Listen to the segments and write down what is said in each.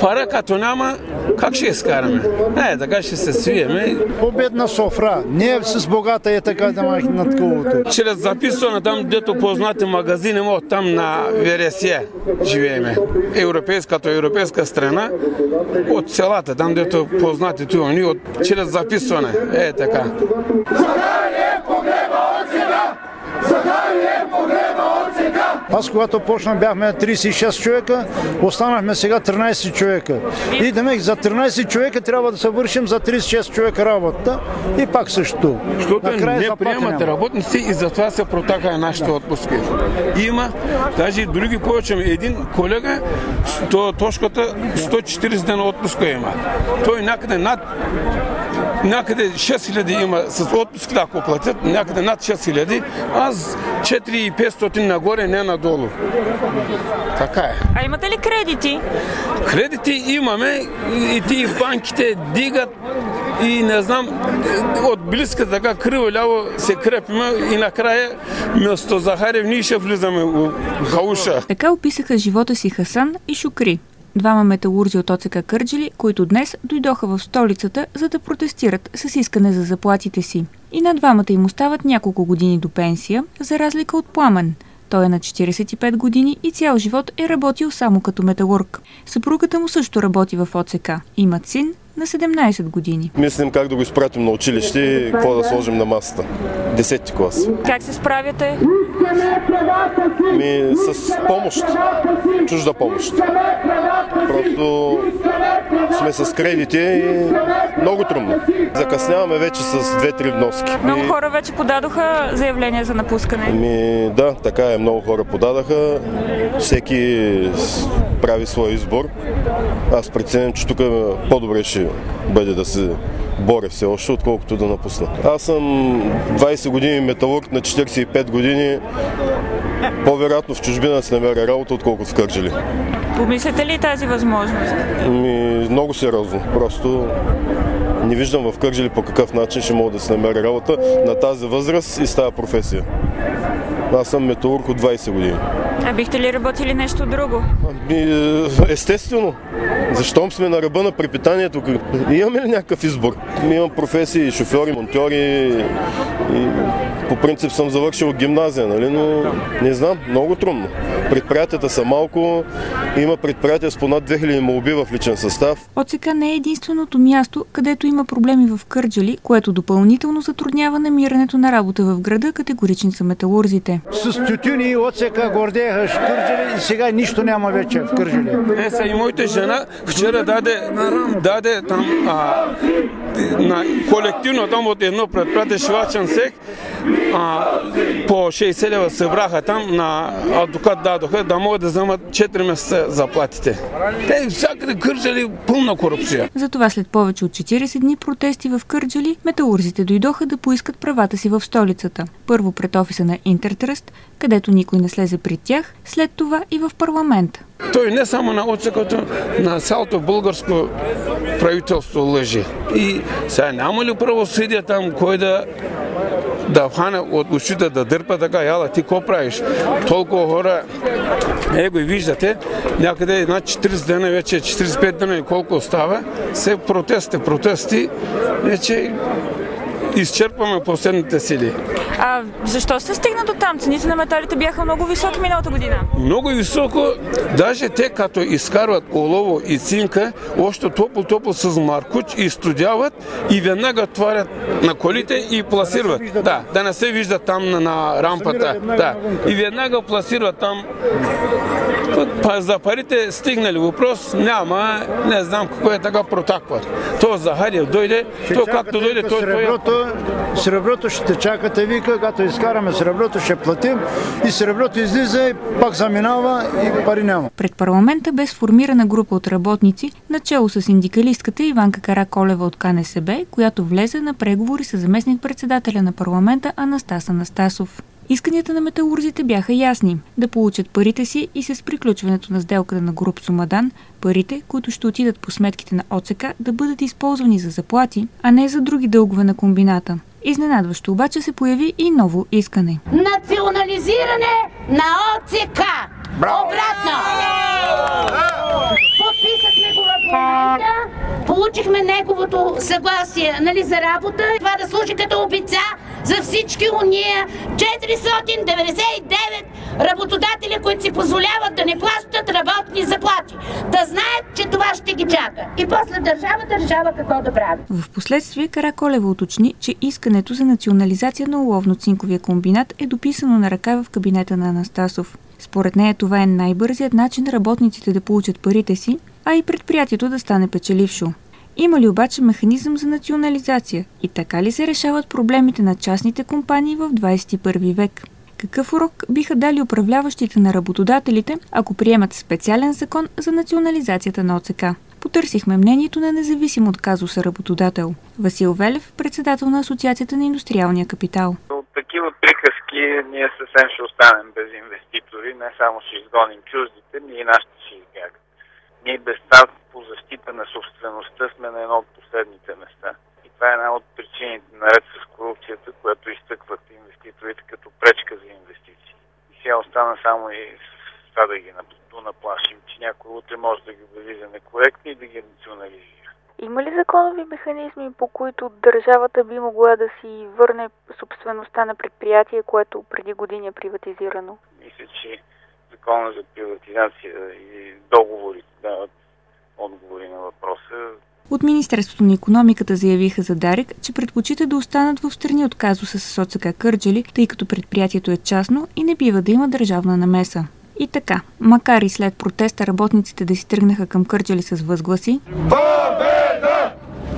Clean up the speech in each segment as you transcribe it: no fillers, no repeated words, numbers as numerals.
пара като няма, как ще изкараме? Така ще се свиеме. Победна софра. Не с богата е така да махи над колото. Чрез записване там, дето познати магазини, там на Вересия живееме. Европейска страна, от селата, там дето познати туни, чрез записване. Така. Аз когато почнах бяхме 36 човека, останахме сега 13 човека. И демек за 13 човека трябва да съвършим за 36 човека работа и пак също. Защото не приемат работници и затова се протака нашите отпуски. Има, даже и други повече. Един колега, точката 140 дена отпуска има. Той някъде 6000 има с отпуската, ако платят, някъде над 6000, аз 4500 нагоре, не надолу. Така е. А имате ли кредити? Кредити имаме и ти банките дигат и не знам, от близка така криво-ляво се крепиме и накрая вместо Захарев ние ще влизаме в хауша. Така описаха живота си Хасан и Шукри. Двама металурзи от ОЦК Кърджали, които днес дойдоха в столицата, за да протестират с искане за заплатите си. И на двамата им остават няколко години до пенсия, за разлика от Пламен. Той е на 45 години и цял живот е работил само като металург. Съпругата му също работи в ОЦК. Имат син на 17 години. Мислим как да го изпратим на училище и какво да сложим на масата. 10-ти клас. Как се справяте? С помощ. Чужда помощ. Просто сме с кредити и много трудно. Закъсняваме вече с 2-3 вноски. Много хора вече подадоха заявление за напускане. Да, така е. Много хора подадаха. Всеки прави свой избор. Аз преценям, че тук по-добре ще бъде да се боря все още, отколкото да напусна. Аз съм 20 години металург, на 45 години. По-вероятно в чужбина се намеря работа, отколкото в Кърджали. Помислите ли тази възможност? Много сериозно. Просто не виждам в Кърджали по какъв начин ще мога да се намеря работа на тази възраст и с тази професия. Аз съм металург от 20 години. А бихте ли работили нещо друго? Естествено. Защо сме на ръба на препитанието? Имаме ли някакъв избор? Имам професии, шофьори, монтьори и по принцип съм завършил гимназия, но не знам, много трудно. Предприятията са малко, има предприятия с понад 2000 молби в личен състав. ОЦК не е единственото място, където има проблеми в Кърджали, което допълнително затруднява намирането на работа в града, категорични са металурзите. С тютюни и ОЦК гордееха Кърджали и сега нищо няма вече в Кърджали. И моята жена вчера даде там на колективно там от едно предприятие шивачен цех по 60 лева събраха там на адвокат дадоха да могат да вземат 4 месеца заплатите. Те всякъде Кърджали пълна корупция. Затова след повече от 40 дни протести в Кърджали, металурзите дойдоха да поискат правата си в столицата. Първо пред офиса на Интертръст, където никой не слезе при тях, след това и в парламента. Той не само на ОЦК-то, на цялото българско правителство лъжи. И сега няма ли правосъдие там, кой да хване от ушите да дърпа така, яла, ти какво правиш? Толкова хора, го и виждате, някъде една 40 дена, вече 45 дена и колко остава, все протести, вече изчерпваме последните сили. А защо се стигна до там? Цените на металите бяха много високи миналата година. Много високо, даже те като изкарват олово и цинка, още топло с маркуч и студяват и веднага тварят на колите и пласират. Да не се вижда там на рампата. И веднага пласират там. За парите стигнали въпрос, няма, не знам какво е така протакват. То Захарев дойде, то както дойде, Среброто ще чакате, вика, когато изкараме среброто, ще платим и среброто излиза и пак заминава и пари няма. Пред парламента бе сформирана група от работници, начело с синдикалистката Иванка Караколева от КНСБ, която влезе на преговори с заместник-председателя на парламента Анастас Анастасов. Исканията на металурзите бяха ясни – да получат парите си и с приключването на сделката на Групсо Мадан, парите, които ще отидат по сметките на ОЦК, да бъдат използвани за заплати, а не за други дългове на комбината. Изненадващо обаче се появи и ново искане. Национализиране на ОЦК! Обратно! Подписахме го в получихме неговото съгласие, нали, за работа. Това да служи като обица за всички уния 499 работодатели, които си позволяват да не плащат работни заплати. Да знаят, че това ще ги чака. И после държавата решава какво да прави. В последствие Караколева уточни, че искането за национализация на оловно-цинковия комбинат е дописано на ръка в кабинета на Анастасов. Според нея това е най-бързият начин работниците да получат парите си, а и предприятието да стане печелившо. Има ли обаче механизъм за национализация и така ли се решават проблемите на частните компании в 21 век? Какъв урок биха дали управляващите на работодателите, ако приемат специален закон за национализацията на ОЦК? Потърсихме мнението на независим от казуса работодател. Васил Велев, председател на Асоциацията на индустриалния капитал. От такива приказки ние съвсем ще останем без инвеститори, не само ще изгоним чуждите, ние и нашите ще избягат. Ние без това по защита на собствеността сме на едно от последните места. И това е една от причините, наред с корупцията, която изтъкват инвеститорите като пречка за инвестиции. И сега остана само и с това да ги наплашим, че някой утре може да ги обяви за некоректни и да ги национализира. Има ли законови механизми, по които държавата би могла да си върне собствеността на предприятие, което преди години е приватизирано? Мисля, че закона за приватизация и договорите дават отговори на въпроса. От Министерството на икономиката заявиха за Дарик, че предпочита да останат в страни от казуса с ОЦК Кърджали, тъй като предприятието е частно и не бива да има държавна намеса. И така, макар и след протеста работниците да си тръгнаха към Кърджали с възгласи, победа!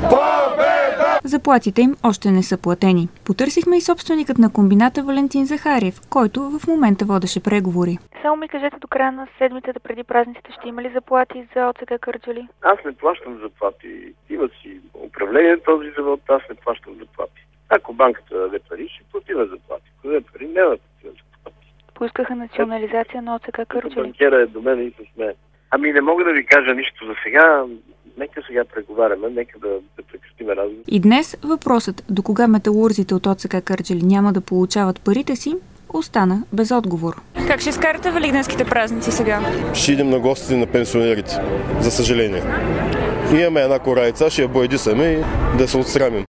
Победа! Заплатите им още не са платени. Потърсихме и собственикът на комбината Валентин Захариев, който в момента водеше преговори. Само ми кажете, до края на седмицата преди празниците ще има ли заплати за ОЦК Кърджали? Аз не плащам заплати. Има си управление на този завод, аз не плащам заплати. Ако банката даде пари, ще платим заплати. Ако даде пари, няма да платим заплати. Поискаха национализация на ОЦК Кърджали. Банкера е до мен и с мен. Ами не мога да ви кажа нищо за сега. Нека сега преговаряме, нека да прекратим разговор. И днес въпросът до кога металурзите от ОЦК Кърджали няма да получават парите си, остана без отговор. Как ще изкарате великденските празници сега? Ще идем на гости на пенсионерите, за съжаление. Имаме една кораица, ще я боядисаме и да се отсрамим.